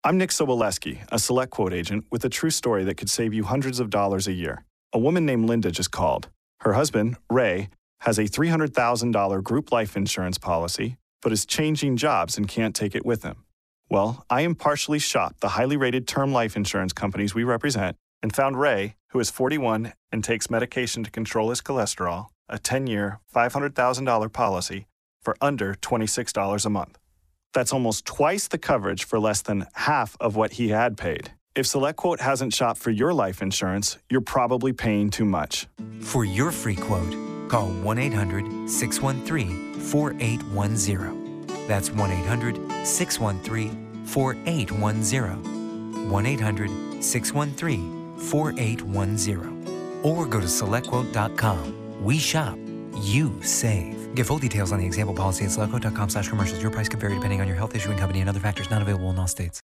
I'm Nick Soboleski, a SelectQuote agent with a true story that could save you hundreds of dollars a year. A woman named Linda just called. Her husband, Ray, has a $300,000 group life insurance policy, but is changing jobs and can't take it with him. Well, I impartially shopped the highly rated term life insurance companies we represent and found Ray, who is 41 and takes medication to control his cholesterol, a 10-year, $500,000 policy for under $26 a month. That's almost twice the coverage for less than half of what he had paid. If SelectQuote hasn't shopped for your life insurance, you're probably paying too much. For your free quote, call 1-800-613-4810. That's 1-800-613-4810. 1-800-613-4810. Or go to SelectQuote.com. We shop. You save. Get full details on the example policy at SelectQuote.com/commercials. Your price can vary depending on your health, issuing company, and other factors not available in all states.